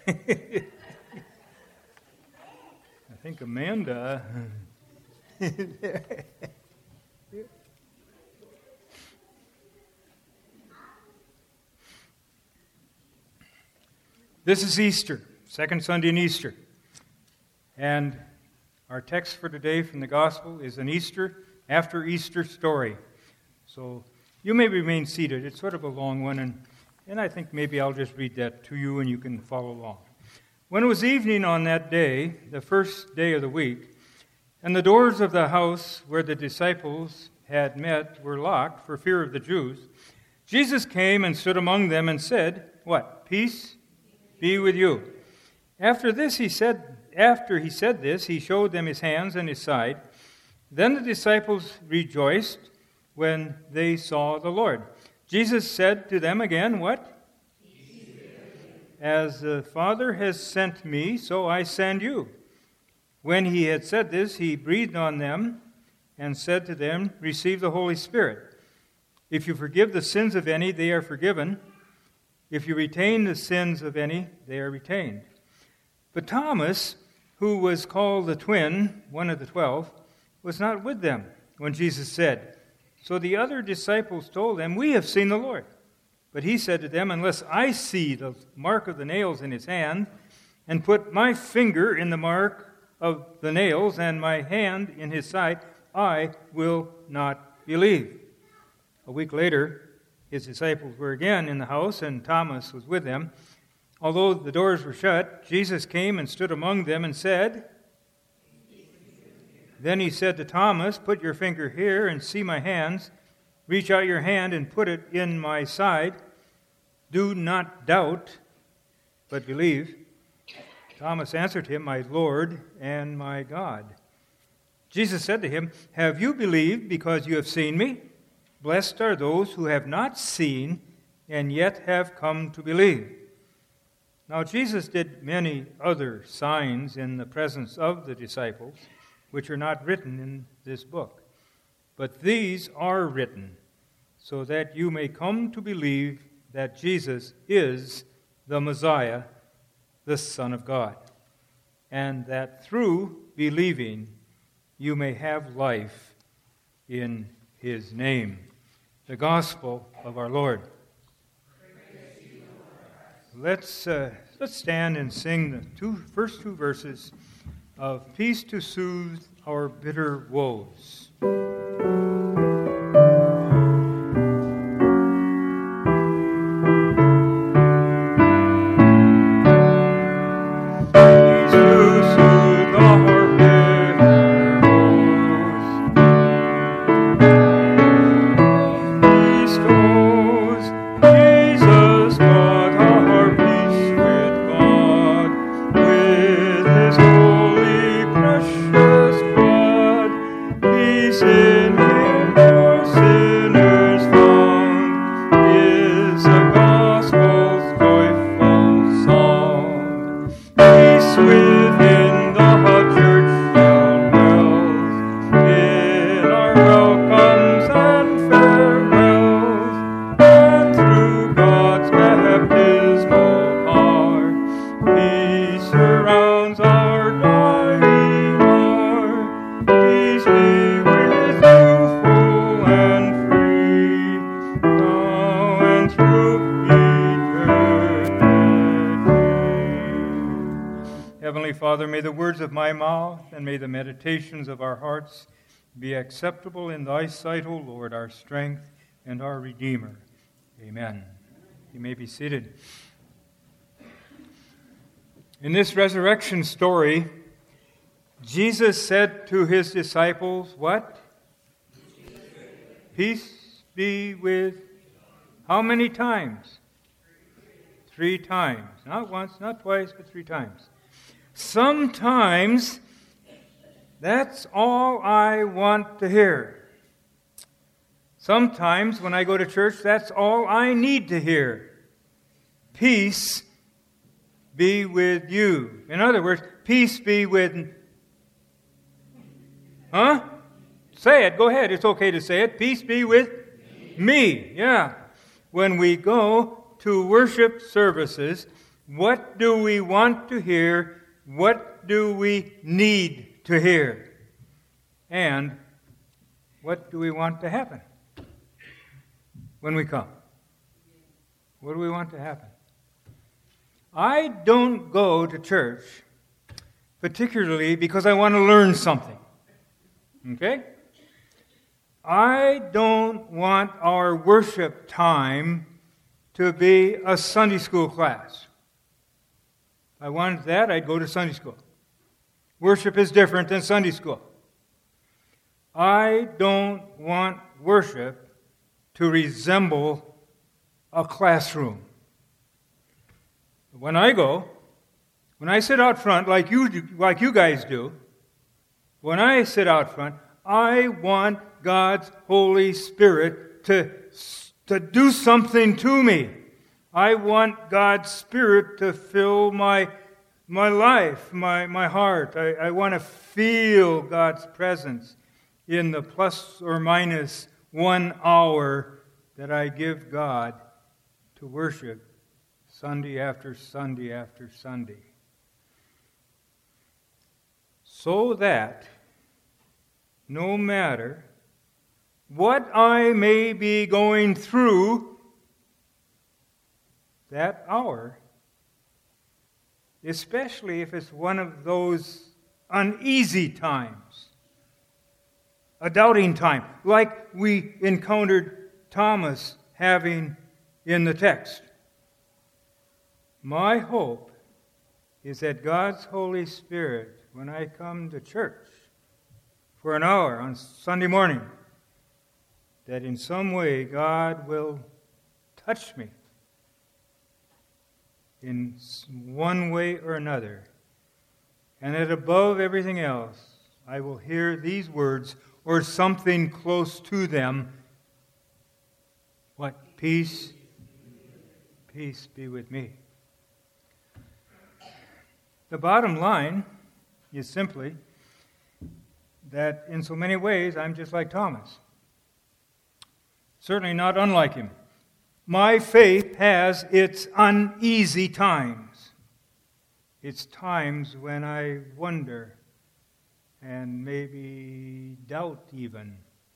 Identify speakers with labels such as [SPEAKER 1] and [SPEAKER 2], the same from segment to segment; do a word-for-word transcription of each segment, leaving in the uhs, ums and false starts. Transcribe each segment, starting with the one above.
[SPEAKER 1] I think Amanda... This is Easter, second Sunday in Easter. And our text for today from the Gospel is an Easter, after Easter story. So you may remain seated. It's sort of a long one, and, and I think maybe I'll just read that to you and you can follow along. When it was evening on that day, the first day of the week, and the doors of the house where the disciples had met were locked for fear of the Jews, Jesus came and stood among them and said, what? Peace be with you. After this he said, after he said this, he showed them his hands and his side. Then the disciples rejoiced when they saw the Lord. Jesus said to them again, what? As the Father has sent me, so I send you. When he had said this, he breathed on them and said to them, receive the Holy Spirit. If you forgive the sins of any, they are forgiven. If you retain the sins of any, they are retained. But Thomas, who was called the twin, one of the twelve, was not with them when Jesus said. So the other disciples told them, we have seen the Lord. But he said to them, unless I see the mark of the nails in his hand, and put my finger in the mark of the nails, and my hand in his side, I will not believe. A week later, his disciples were again in the house, and Thomas was with them. Although the doors were shut, Jesus came and stood among them and said, then he said to Thomas, put your finger here and see my hands. Reach out your hand and put it in my side. Do not doubt, but believe. Thomas answered him, my Lord and my God. Jesus said to him, have you believed because you have seen me? Blessed are those who have not seen and yet have come to believe. Now Jesus did many other signs in the presence of the disciples, which are not written in this book. But these are written, so that you may come to believe that Jesus is the Messiah, the Son of God, and that through believing you may have life in his name. The Gospel of our Lord. Let's uh, let's stand and sing the two first two verses of Peace to Soothe Our Bitter Woes. Father, may the words of my mouth and may the meditations of our hearts be acceptable in thy sight, O Lord, our strength and our Redeemer. Amen. You may be seated. In this resurrection story, Jesus said to his disciples, what? Peace be with how many times? Three times. Not once, not twice, but three times. Sometimes that's all I want to hear. Sometimes when I go to church, that's all I need to hear. Peace be with you. In other words, peace be with... Huh? Say it. Go ahead. It's okay to say it. Peace be with me. me. Yeah. When we go to worship services, What do we want to hear? What do we need to hear? And what do we want to happen when we come? What do we want to happen? I don't go to church particularly because I want to learn something. Okay? I don't want our worship time to be a Sunday school class. If I wanted that, I'd go to Sunday school. Worship is different than Sunday school. I don't want worship to resemble a classroom. When I go, when I sit out front like you do, like you guys do, when I sit out front, I want God's Holy Spirit to, to do something to me. I want God's Spirit to fill my, my life, my, my heart. I, I want to feel God's presence in the plus or minus one hour that I give God to worship Sunday after Sunday after Sunday. So that no matter what I may be going through that hour, especially if it's one of those uneasy times, a doubting time, like we encountered Thomas having in the text. My hope is that God's Holy Spirit, when I come to church for an hour on Sunday morning, that in some way God will touch me in one way or another, and that above everything else, I will hear these words or something close to them. What? Peace, peace be with me. The bottom line is simply that in so many ways I'm just like Thomas. Certainly not unlike him. My faith has its uneasy times. It's times when I wonder and maybe doubt even.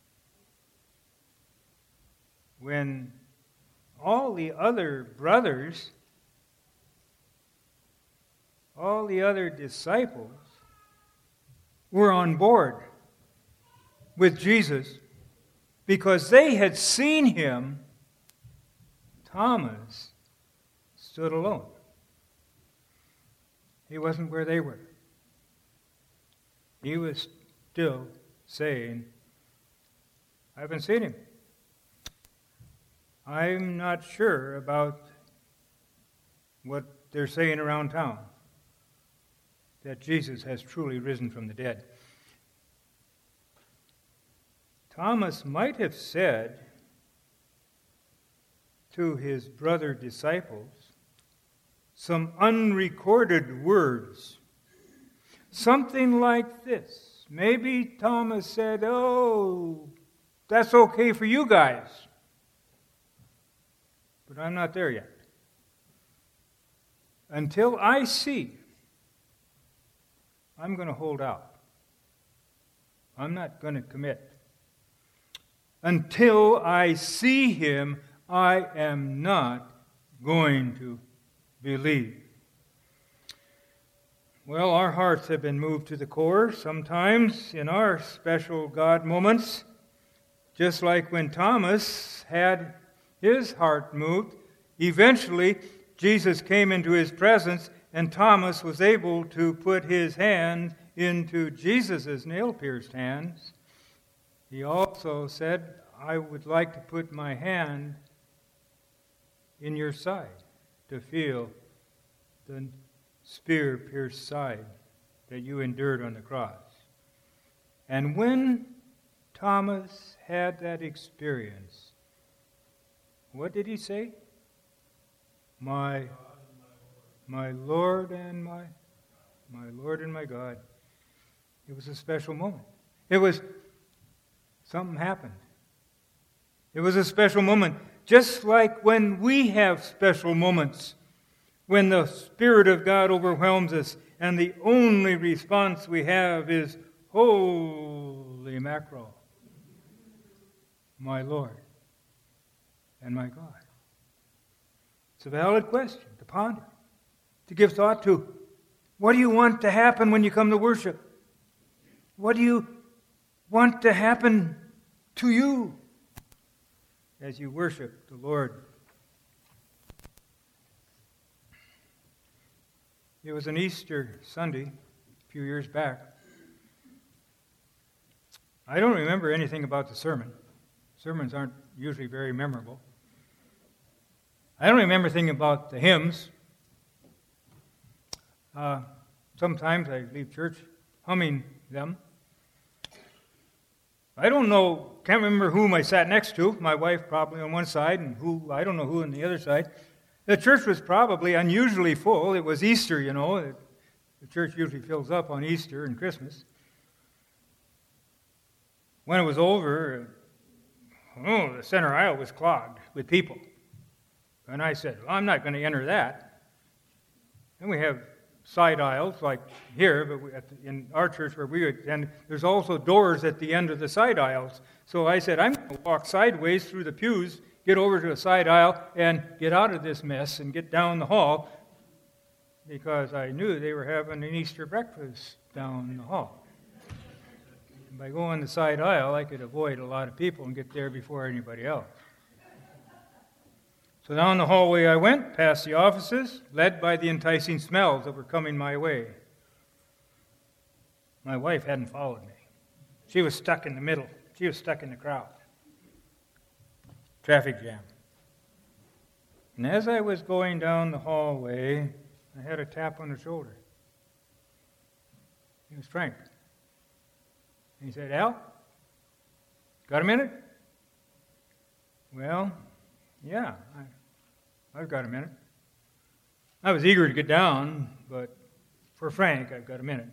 [SPEAKER 1] When all the other brothers, all the other disciples were on board with Jesus because they had seen him, Thomas stood alone. He wasn't where they were. He was still saying, I haven't seen him. I'm not sure about what they're saying around town, that Jesus has truly risen from the dead. Thomas might have said to his brother disciples some unrecorded words, something like this. Maybe Thomas said, oh, that's okay for you guys, but I'm not there yet. Until I see, I'm going to hold out. I'm not going to commit. Until I see him, I am not going to believe. Well, our hearts have been moved to the core sometimes in our special God moments, just like when Thomas had his heart moved. Eventually, Jesus came into his presence, and Thomas was able to put his hand into Jesus' nail-pierced hands. He also said, I would like to put my hand in your side to feel the spear-pierced side that you endured on the cross. And when Thomas had that experience, what did he say? My, my Lord and my, my Lord and my God. It was a special moment. It was, something happened. It was a special moment. Just like when we have special moments, when the Spirit of God overwhelms us and the only response we have is, holy mackerel, my Lord and my God? It's a valid question to ponder, to give thought to. What do you want to happen when you come to worship? What do you want to happen to you as you worship the Lord? It was an Easter Sunday a few years back. I don't remember anything about the sermon. Sermons aren't usually very memorable. I don't remember anything about the hymns. Uh, sometimes I leave church humming them. I don't know, can't remember whom I sat next to. My wife probably on one side, and who, I don't know who on the other side. The church was probably unusually full. It was Easter, you know. The church usually fills up on Easter and Christmas. When it was over, oh, the center aisle was clogged with people. And I said, well, I'm not going to enter that. And we have side aisles like here, but we, at the, in our church where we attend, there's also doors at the end of the side aisles. So I said, I'm going to walk sideways through the pews, get over to a side aisle, and get out of this mess and get down the hall, because I knew they were having an Easter breakfast down the hall. And by going the side aisle, I could avoid a lot of people and get there before anybody else. So down the hallway I went, past the offices, led by the enticing smells that were coming my way. My wife hadn't followed me. She was stuck in the middle. She was stuck in the crowd. Traffic jam. And as I was going down the hallway, I had a tap on the shoulder. It was Frank. And he said, Al, got a minute? Well, yeah, I, I've got a minute. I was eager to get down, but for Frank, I've got a minute.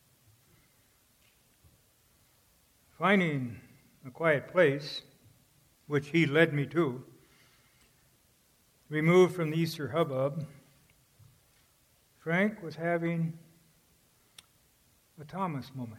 [SPEAKER 1] Finding a quiet place, which he led me to, removed from the Easter hubbub, Frank was having a Thomas moment.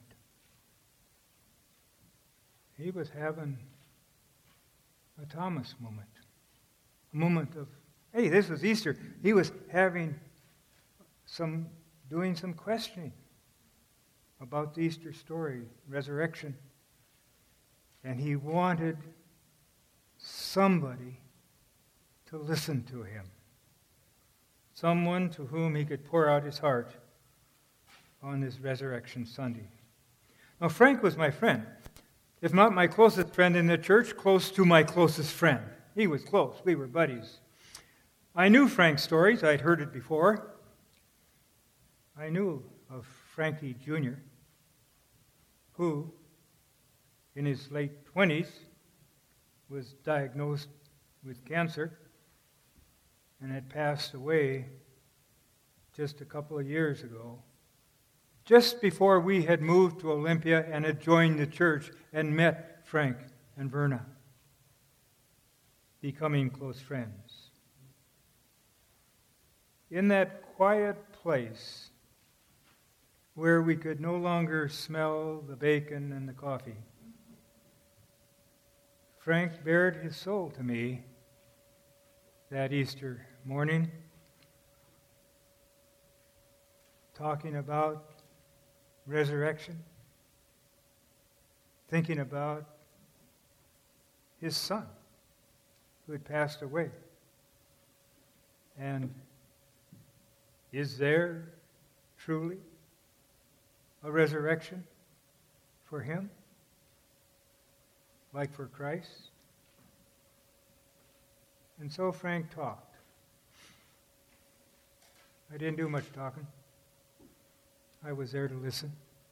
[SPEAKER 1] He was having a Thomas moment. A moment of, hey, this was Easter. He was having some, doing some questioning about the Easter story, resurrection. And he wanted somebody to listen to him. Someone to whom he could pour out his heart on this Resurrection Sunday. Now, Frank was my friend. If not my closest friend in the church, close to my closest friend. He was close. We were buddies. I knew Frank's stories. I'd heard it before. I knew of Frankie Junior, who, in his late twenties, was diagnosed with cancer and had passed away just a couple of years ago, just before we had moved to Olympia and had joined the church and met Frank and Verna, becoming close friends. In that quiet place where we could no longer smell the bacon and the coffee, Frank bared his soul to me that Easter morning, talking about resurrection, thinking about his son who had passed away. And is there truly a resurrection for him, like for Christ? And so Frank talked. I didn't do much talking. I was there to listen.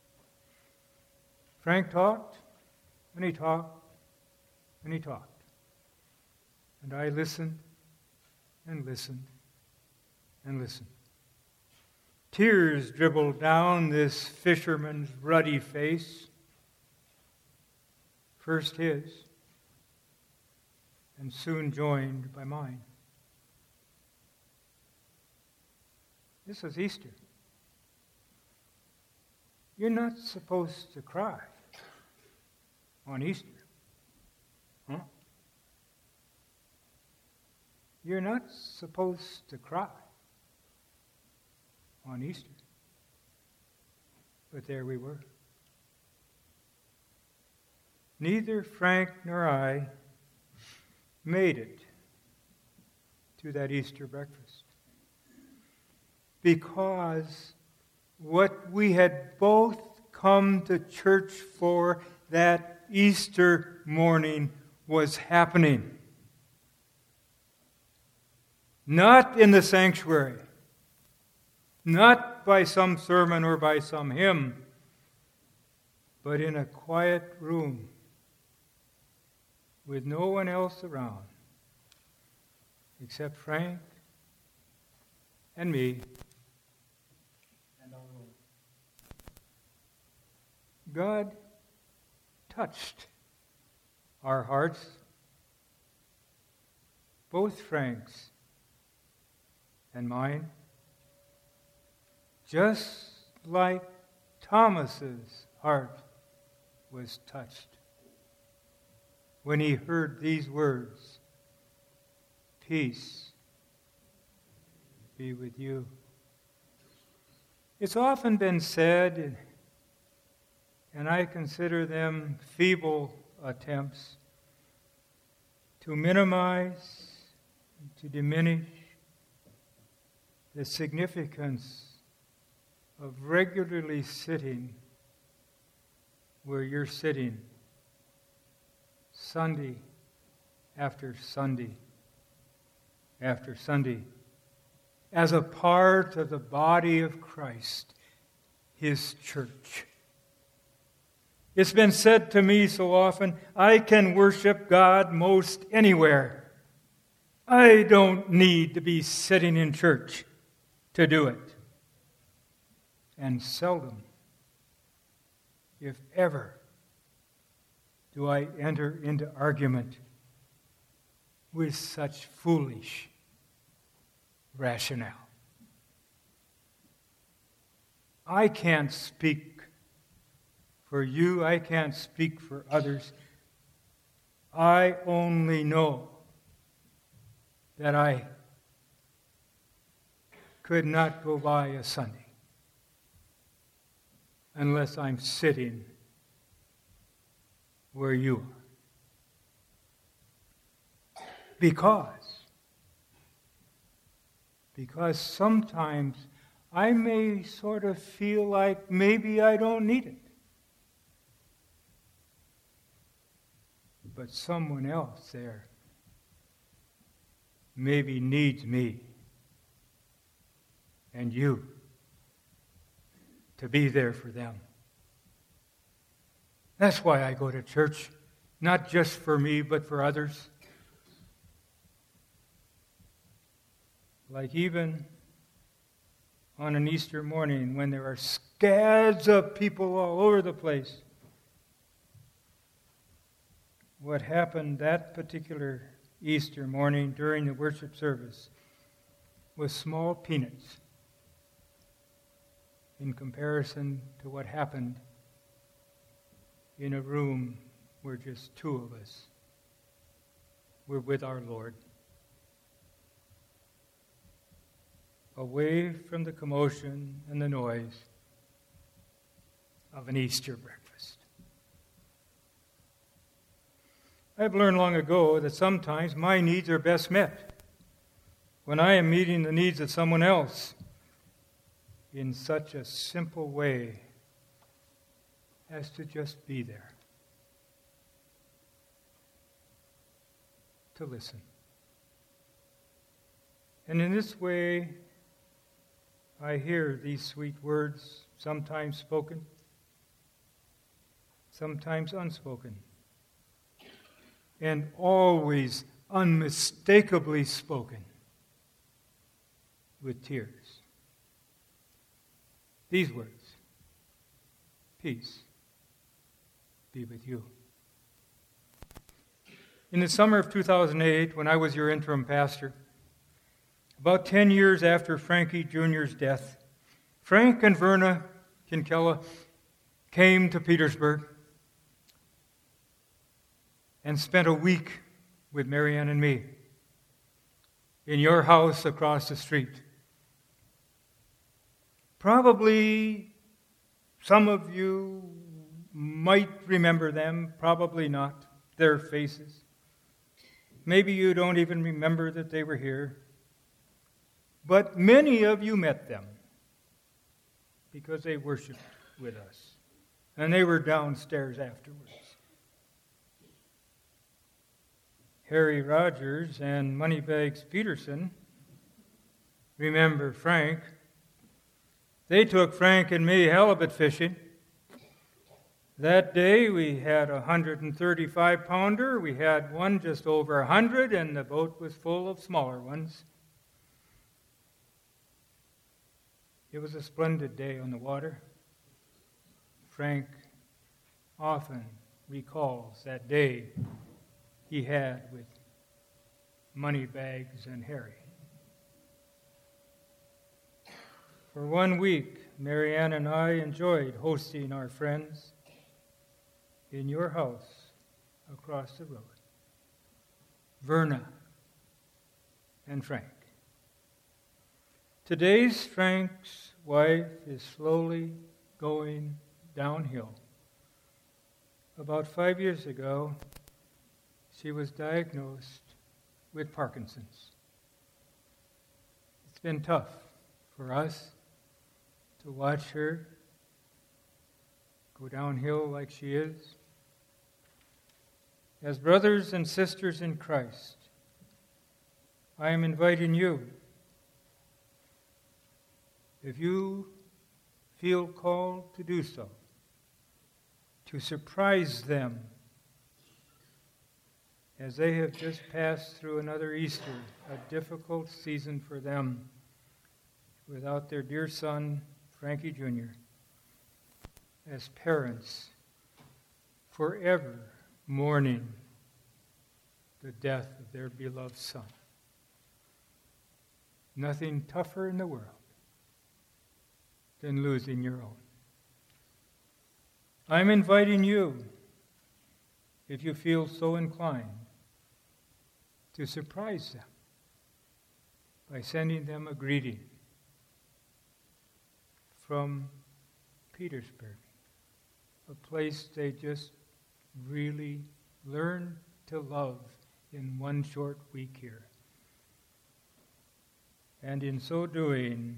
[SPEAKER 1] Frank talked, and he talked, and he talked. And I listened, and listened, and listened. Tears dribbled down this fisherman's ruddy face. First his, and soon joined by mine. This is Easter. You're not supposed to cry on Easter. Huh? You're not supposed to cry on Easter. But there we were. Neither Frank nor I made it to that Easter breakfast because what we had both come to church for that Easter morning was happening. Not in the sanctuary, not by some sermon or by some hymn, but in a quiet room with no one else around except Frank and me and our Lord. God touched our hearts, both Frank's and mine, just like Thomas's heart was touched when he heard these words, "Peace be with you." It's often been said, and I consider them feeble attempts, to minimize, to diminish the significance of regularly sitting where you're sitting Sunday after Sunday after Sunday as a part of the body of Christ, His church. It's been said to me so often, I can worship God most anywhere. I don't need to be sitting in church to do it. And seldom, if ever, do I enter into argument with such foolish rationale. I can't speak for you. I can't speak for others. I only know that I could not go by a Sunday unless I'm sitting where you are. Because, because sometimes I may sort of feel like maybe I don't need it. But someone else there maybe needs me and you to be there for them. That's why I go to church, not just for me, but for others. Like even on an Easter morning when there are scads of people all over the place. What happened that particular Easter morning during the worship service was small peanuts in comparison to what happened in a room where just two of us were with our Lord, away from the commotion and the noise of an Easter breakfast. I've learned long ago that sometimes my needs are best met when I am meeting the needs of someone else in such a simple way as to just be there, to listen. And in this way, I hear these sweet words, sometimes spoken, sometimes unspoken, and always unmistakably spoken with tears. These words, peace be with you. In the summer of two thousand eight, when I was your interim pastor, About ten years after Frankie Junior's death, Frank and Verna Kinkella came to Petersburg and spent a week with Marianne and me in your house across the street. Probably some of you might remember them, probably not, their faces. Maybe you don't even remember that they were here. But many of you met them because they worshiped with us. And they were downstairs afterwards. Harry Rogers and Moneybags Peterson remember Frank. They took Frank and me halibut fishing. That day we had a one hundred thirty-five pounder. We had one just over one hundred, and the boat was full of smaller ones. It was a splendid day on the water. Frank often recalls that day he had with Moneybags and Harry. For one week, Marianne and I enjoyed hosting our friends in your house across the road. Verna and Frank. Today's Frank's wife is slowly going downhill. About five years ago, she was diagnosed with Parkinson's. It's been tough for us to watch her go downhill like she is. As brothers and sisters in Christ, I am inviting you, if you feel called to do so, to surprise them as they have just passed through another Easter, a difficult season for them, without their dear son, Frankie Junior, as parents, forever mourning the death of their beloved son. Nothing tougher in the world than losing your own. I'm inviting you, if you feel so inclined, to surprise them by sending them a greeting from Petersburg, a place they just really learned to love in one short week here. And in so doing,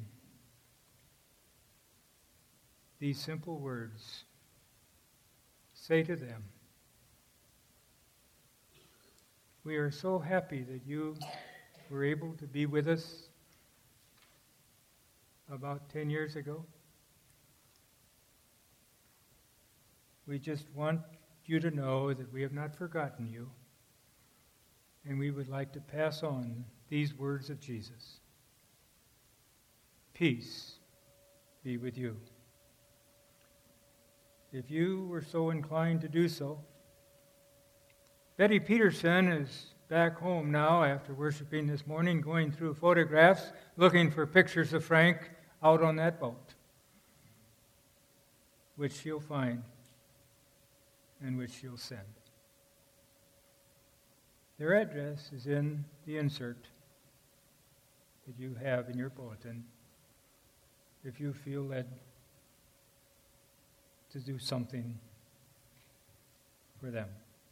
[SPEAKER 1] these simple words, say to them, we are so happy that you were able to be with us about ten years ago. We just want you to know that we have not forgotten you, and we would like to pass on these words of Jesus. Peace be with you. If you were so inclined to do so, Betty Peterson is back home now after worshiping this morning, going through photographs, looking for pictures of Frank out on that boat, which she'll find and which she'll send. Their address is in the insert that you have in your bulletin if you feel led to do something for them.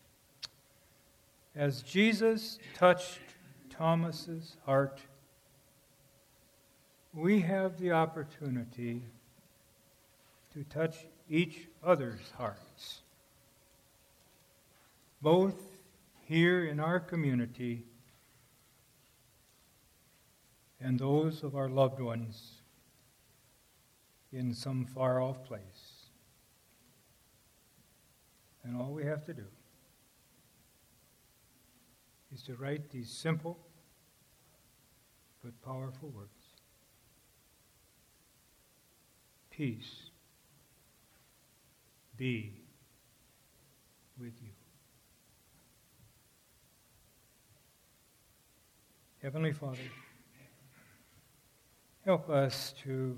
[SPEAKER 1] As Jesus touched Thomas's heart, we have the opportunity to touch each other's hearts, both here in our community and those of our loved ones in some far-off place. And all we have to do is to write these simple but powerful words. Peace be with you. Heavenly Father, Help us to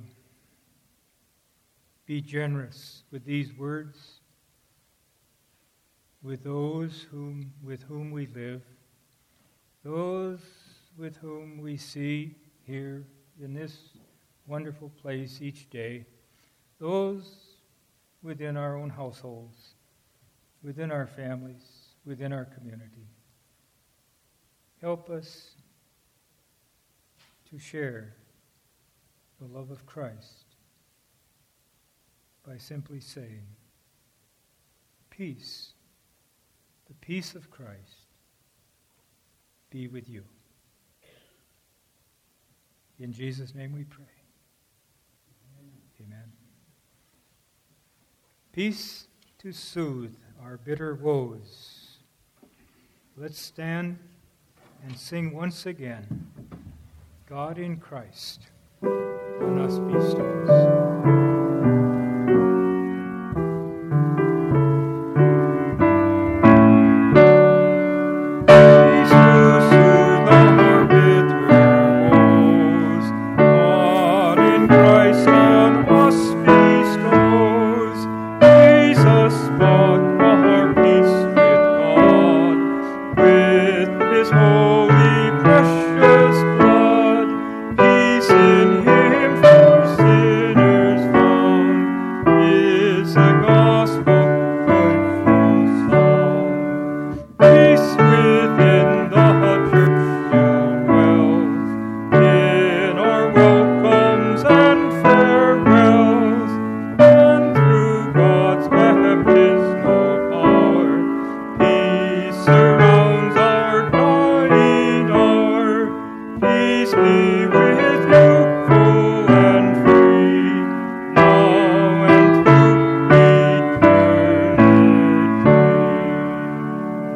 [SPEAKER 1] be generous with these words, with those whom, with whom we live, those with whom we see here in this wonderful place each day, those within our own households, within our families, within our community. Help us to share the love of Christ by simply saying, peace, the peace of Christ, be with you. In Jesus' name we pray. Amen. Peace to soothe our bitter woes. Let's stand and sing once again, God in Christ on us bestows. Peace be with